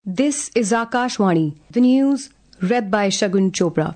This is Akashvani, the news read by Shagun Chopra.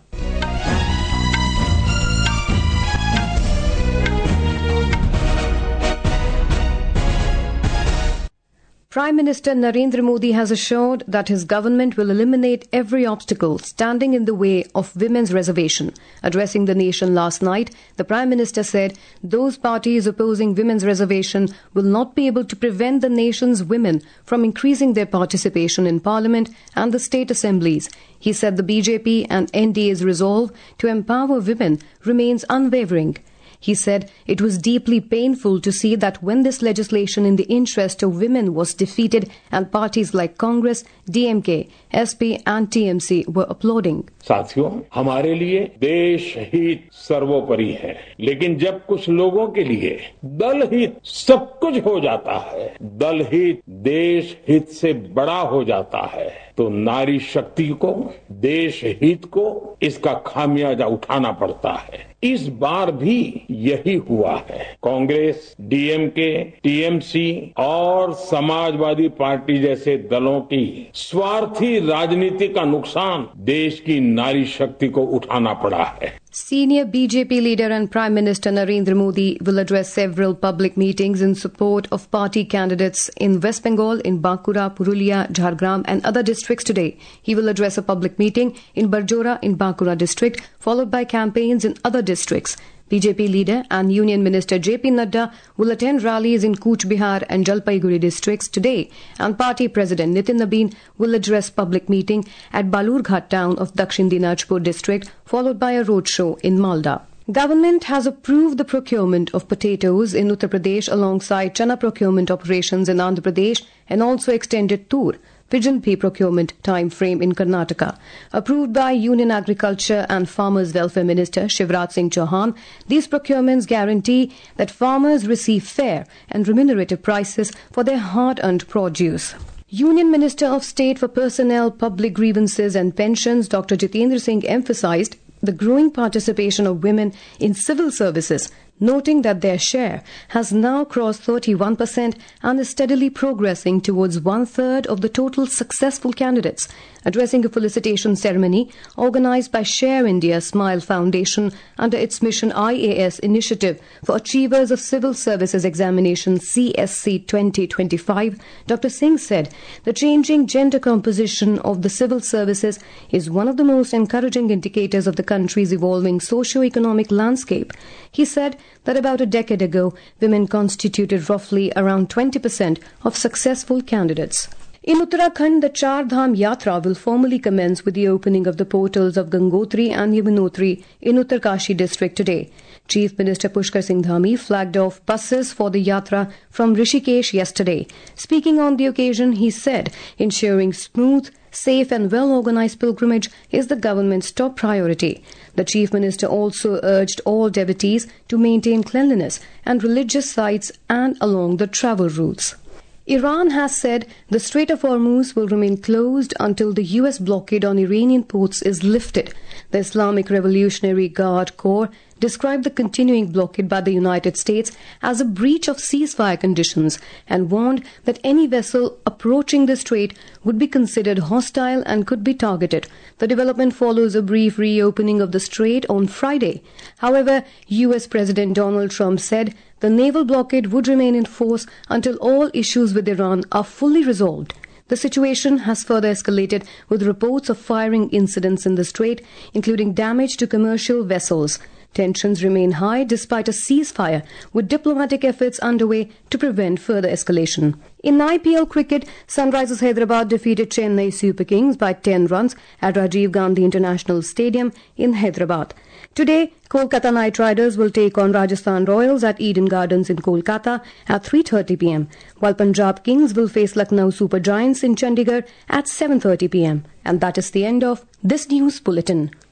Prime Minister Narendra Modi has assured that his government will eliminate every obstacle standing in the way of women's reservation. Addressing the nation last night, the Prime Minister said those parties opposing women's reservation will not be able to prevent the nation's women from increasing their participation in Parliament and the state assemblies. He said the BJP and NDA's resolve to empower women remains unwavering. He said it was deeply painful to see that when this legislation in the interest of women was defeated and parties like Congress, DMK, SP and TMC were applauding. साथियों, हमारे लिए देश हित सर्वोपरि है, लेकिन जब कुछ लोगों के लिए दल हित सब कुछ हो जाता है, दल हित देश हित से बड़ा हो जाता है, तो नारी शक्ति को, देश हित को इसका खामियाजा उठाना पड़ता है। इस बार भी यही हुआ है। कांग्रेस, डीएमके, टीएमसी और समाजवादी पार्टी जैसे दलों की स्वार्थी राजनीति का नुकसान देश की नारी शक्ति को उठाना पड़ा है। Senior BJP leader and Prime Minister Narendra Modi will address several public meetings in support of party candidates in West Bengal, in Bankura, Purulia, Jhargram and other districts today. He will address a public meeting in Barjora in Bankura district, followed by campaigns in other districts. BJP leader and Union Minister JP Nadda will attend rallies in Cooch Behar and Jalpaiguri districts today, and Party President Nitin Nabin will address public meeting at Balurghat town of Dakshin Dinajpur district, followed by a roadshow in Malda. Government has approved the procurement of potatoes in Uttar Pradesh alongside chana procurement operations in Andhra Pradesh and also extended tur pigeon pea procurement time frame in Karnataka. Approved by Union Agriculture and Farmers Welfare Minister Shivraj Singh Chauhan, these procurements guarantee that farmers receive fair and remunerative prices for their hard-earned produce. Union Minister of State for Personnel, Public Grievances and Pensions Dr. Jitendra Singh emphasized the growing participation of women in civil services, noting that their share has now crossed 31% and is steadily progressing towards one-third of the total successful candidates. Addressing a felicitation ceremony organized by Share India Smile Foundation under its Mission IAS initiative for Achievers of Civil Services Examination CSC 2025, Dr. Singh said the changing gender composition of the civil services is one of the most encouraging indicators of the country's evolving socio-economic landscape. He said that about a decade ago, women constituted roughly around 20% of successful candidates. In Uttarakhand, the Char Dham Yatra will formally commence with the opening of the portals of Gangotri and Yamunotri in Uttarkashi district today. Chief Minister Pushkar Singh Dhami flagged off buses for the Yatra from Rishikesh yesterday. Speaking on the occasion, he said ensuring smooth, safe and well-organized pilgrimage is the government's top priority. The Chief Minister also urged all devotees to maintain cleanliness and religious sites and along the travel routes. Iran has said the Strait of Hormuz will remain closed until the US blockade on Iranian ports is lifted. The Islamic Revolutionary Guard Corps described the continuing blockade by the United States as a breach of ceasefire conditions and warned that any vessel approaching the strait would be considered hostile and could be targeted. The development follows a brief reopening of the strait on Friday. However, US President Donald Trump said the naval blockade would remain in force until all issues with Iran are fully resolved. The situation has further escalated with reports of firing incidents in the strait, including damage to commercial vessels. Tensions remain high despite a ceasefire, with diplomatic efforts underway to prevent further escalation. In IPL cricket, Sunrisers Hyderabad defeated Chennai Super Kings by 10 runs at Rajiv Gandhi International Stadium in Hyderabad. Today, Kolkata Knight Riders will take on Rajasthan Royals at Eden Gardens in Kolkata at 3:30 p.m, while Punjab Kings will face Lucknow Super Giants in Chandigarh at 7:30 p.m. And that is the end of this news bulletin.